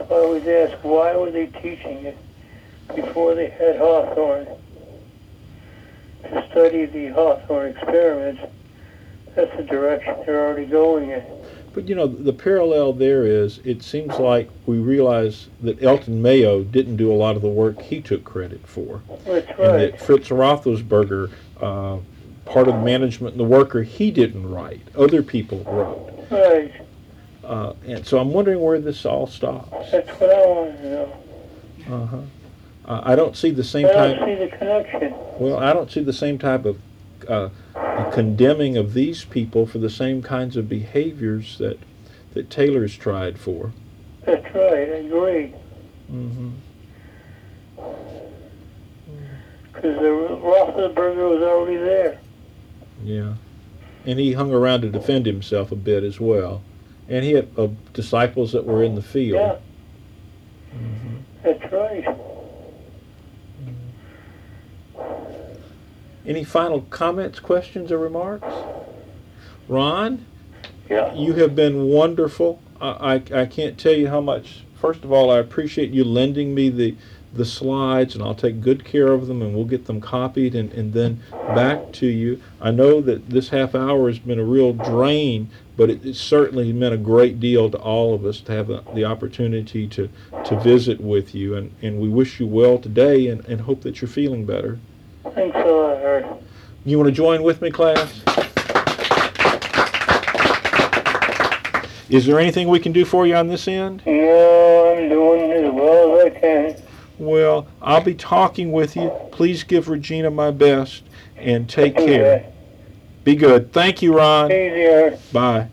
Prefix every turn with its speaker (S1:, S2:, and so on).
S1: So I always ask, why were they teaching it before they had Hawthorne? To study the Hawthorne experiments, that's the direction they're already going in.
S2: But the parallel there is, it seems like we realize that Elton Mayo didn't do a lot of the work he took credit for.
S1: That's
S2: And
S1: right.
S2: that Fritz Roethlisberger, part of the management and the worker, he didn't write. Other people wrote.
S1: Right.
S2: And so I'm wondering where this all stops.
S1: That's what I want to know.
S2: Uh-huh. I don't see the same
S1: I
S2: type.
S1: don't see the connection.
S2: Well, I don't see the same type of condemning of these people for the same kinds of behaviors that Taylor's tried for.
S1: That's right. I agree.
S2: Mm-hmm.
S1: Because the Roethlisberger was already there.
S2: Yeah, and he hung around to defend himself a bit as well, and he had disciples that were in the field.
S1: Yeah.
S2: Mm-hmm.
S1: That's right.
S2: Any final comments, questions, or remarks? Ron,
S1: Yeah.
S2: you have been wonderful. I can't tell you how much. First of all, I appreciate you lending me the slides, and I'll take good care of them, and we'll get them copied and then back to you. I know that this half hour has been a real drain, but it certainly meant a great deal to all of us to have the opportunity to visit with you, and we wish you well today and hope that you're feeling better.
S1: Thanks a lot, Art.
S2: You want to join with me, class? Is there anything we can do for you on this end?
S1: No, I'm doing as well as I can.
S2: Well, I'll be talking with you. Please give Regina my best and take care.
S1: Okay.
S2: Be good. Thank you, Ron.
S1: Easy, Art.
S2: Bye.